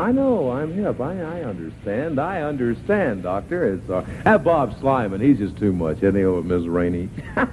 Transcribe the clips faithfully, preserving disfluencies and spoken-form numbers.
I know, I'm hip. I, I understand. I understand, Doctor. It's uh, that Bob Slyman. He's just too much, isn't he, over Miss Rainey?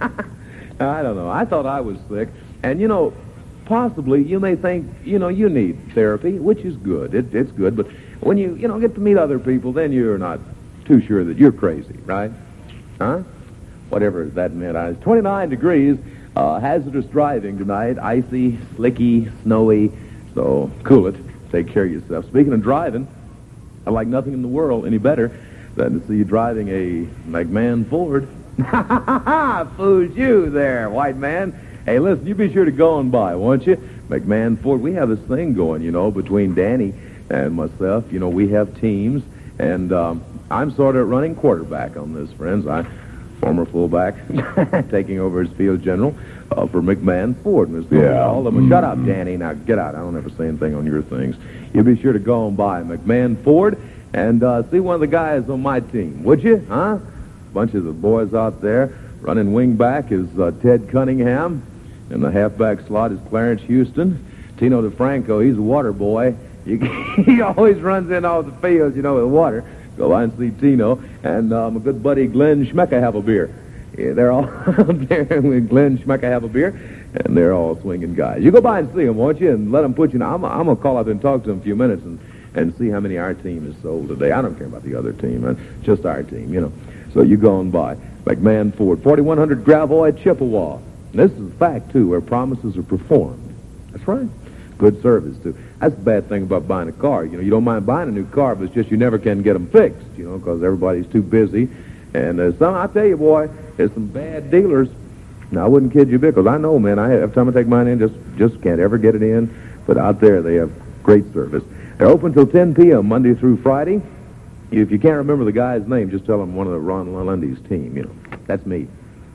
I don't know. I thought I was sick. And, you know, possibly you may think, you know, you need therapy, which is good. It, it's good. But when you, you know, get to meet other people, then you're not too sure that you're crazy, right? Huh? Whatever that meant. I was twenty-nine degrees, uh, hazardous driving tonight, icy, slicky, snowy. So cool it. Take care of yourself. Speaking of driving, I'd like nothing in the world any better than to see you driving a McMahon Ford. Ha ha ha! Fooled you there, white man. Hey, listen, you be sure to go on by, won't you? McMahon Ford, we have this thing going, you know, between Danny and myself. You know, we have teams, and um, I'm sort of running quarterback on this, friends. I former fullback, taking over as field general uh, for McMahon Ford. Mister Yeah. All of them. Shut up, Danny. Now, get out. I don't ever say anything on your things. You be sure to go on by McMahon Ford and uh, see one of the guys on my team, would you? Huh? Bunch of the boys out there. Running wing back is uh, Ted Cunningham. In the halfback slot is Clarence Houston. Tino DeFranco, he's a water boy. You, he always runs in off the field, you know, with water. Go by and see Tino. And uh, my good buddy Glenn Schmecka have a beer. Yeah, they're all out there with Glenn Schmecka have a beer, and they're all swinging guys. You go by and see them, won't you? And let them put you in. I'm, I'm going to call out and talk to them in a few minutes and, and see how many our team has sold today. I don't care about the other team, man. Just our team, you know. So you go on by. McMahon Ford, forty-one hundred Gravois, Chippewa. And this is a fact, too, where promises are performed. That's right. Good service, too. That's the bad thing about buying a car. You know, you don't mind buying a new car, but it's just you never can get them fixed, you know, because everybody's too busy. And uh, some, I tell you, boy, there's some bad dealers. Now, I wouldn't kid you, because I know, man, I every time I take mine in, just, just can't ever get it in. But out there, they have great service. They're open till ten p.m. Monday through Friday. If you can't remember the guy's name, just tell him one of the Ron Lundy's team, you know. That's me.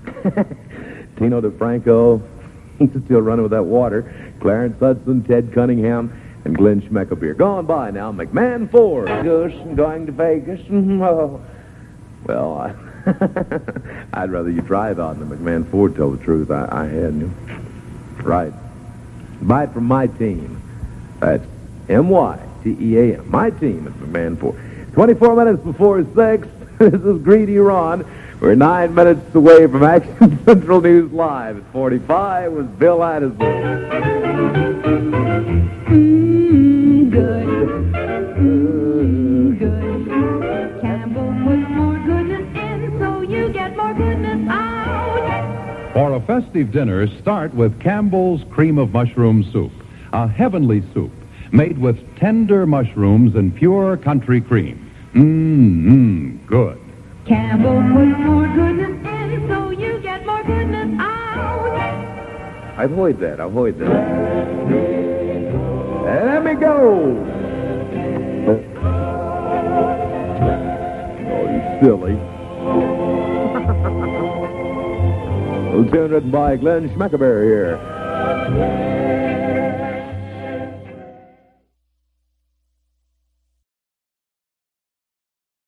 Tino DeFranco, he's still running with that water. Clarence Hudson, Ted Cunningham, and Glenn Schmecka beer. Go on by now, McMahon Ford. Goose, going to Vegas. Oh. Well, I, I'd rather you drive out in the McMahon Ford, tell the truth. I, I hadn't. Right. Buy it from my team. That's M Y T E A M. My team at McMahon Ford. twenty-four minutes before six. This is Greedy Ron. We're nine minutes away from Action Central News Live. At forty-five was Bill Addison. Mmm, good. Mmm, good. Campbell puts more goodness in, so you get more goodness out. For a festive dinner, start with Campbell's Cream of Mushroom Soup. A heavenly soup made with tender mushrooms and pure country cream. Mmm, good. Campbell puts more goodness in, so you get more goodness out. I've heard that. I've heard that. Let me go. Oh, you silly. Well, tune written by Glenn Schmeckaberry here.